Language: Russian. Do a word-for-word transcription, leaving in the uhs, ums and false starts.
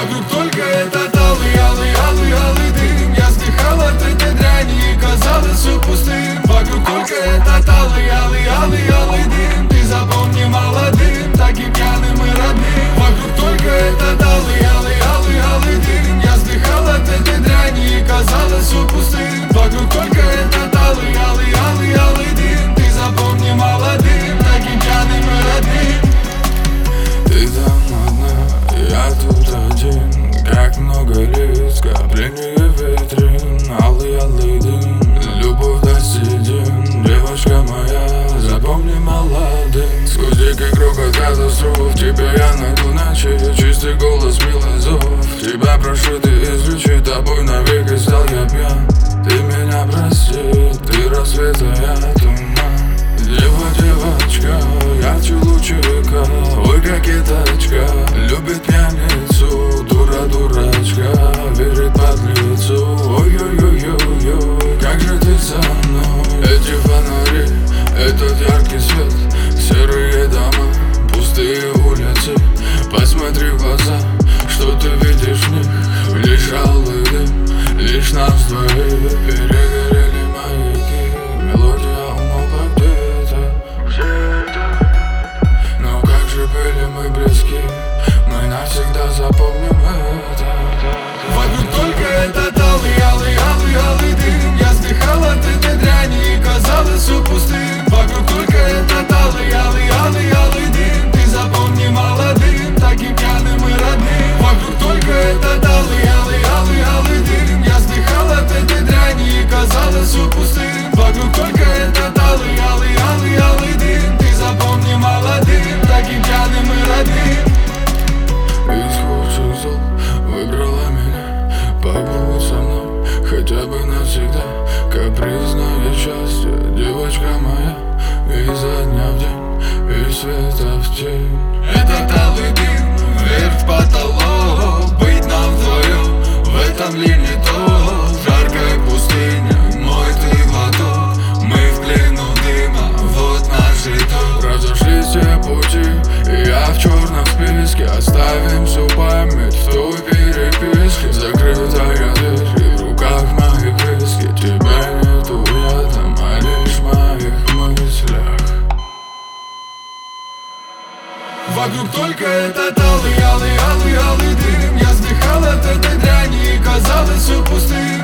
Вокруг только этот алый, алый, алый, алый дым. Я сдыхал от этой дряни и казалось все пустым. Вокруг только этот алый, алый, алый, алый дым. Ты запомни молодым, таким пьяным и родным. Вокруг только этот алый, алый, алый, алый дым. Я сдыхал от этой дряни и казалось все пустым. Вокруг только этот алый, алый, алый, алый дым. Ты запомни молодым, таким пьяным и родным. Ты там одна, я тут один. Как много лет, скопление витрин. Алый, алый дым, любовь до седин. Девочка моя, запомни молодым. Сквозь дикий грохот катастроф тебя я найду ночи. Чистый голос, милый зов. Тебя прошу, ты исключи, тобой навеки стал я пьян. Ты меня прости, ты рассвета, я туман. Дева, девочка, ярче лучика. Ой, кокеточка, любит пьяницу. Дура, дурачка, верит подлецу. Ой-ой-ой-ой-ой, как же ты со мной. Эти фонари, этот яркий свет, серые дома, пустые улицы. Посмотри в глаза, что ты видишь в них. Лишь алый дым, лишь нас двоих. Перегорели маяки, мелодия умолкла где-то. Но как же были мы близки, мы навсегда запомним это. Вокруг только этот алый, алый, алый, алый дым. Я сдыхал от этой дряни и казалось все пустым. Вокруг только этот алый, алый, алый, алый дым. Ты запомни молодым, таким пьяным и родным. Вокруг только этот алый, алый, алый, алый дым. Я сдыхал от этой дряни и казалось все пустым. Вокруг только этот алый, алый, алый, алый дым. Ты запомни молодым, таким пьяным и родным. Из худших зол выбрала меня, побудь со мной хотя бы навсегда. Капризное счастье, девочка моя, изо дня в день, из света в тень. Этот алый дым, вверх в потолок. Быть нам вдвоем, в этом ли не то? Жаркая пустыня, мой ты глоток. Мы в плену дыма, вот наш итог. Разошлись все пути, и я в черном списке. Оставим всю память в той переписке. Закрытая дверь, и в руках моих виски. Тебя нету рядом, а лишь в моих мыслях. Вокруг только этот алый, алый, алый, алый дым. Я сдыхал от этой дряни и казалось все пустым.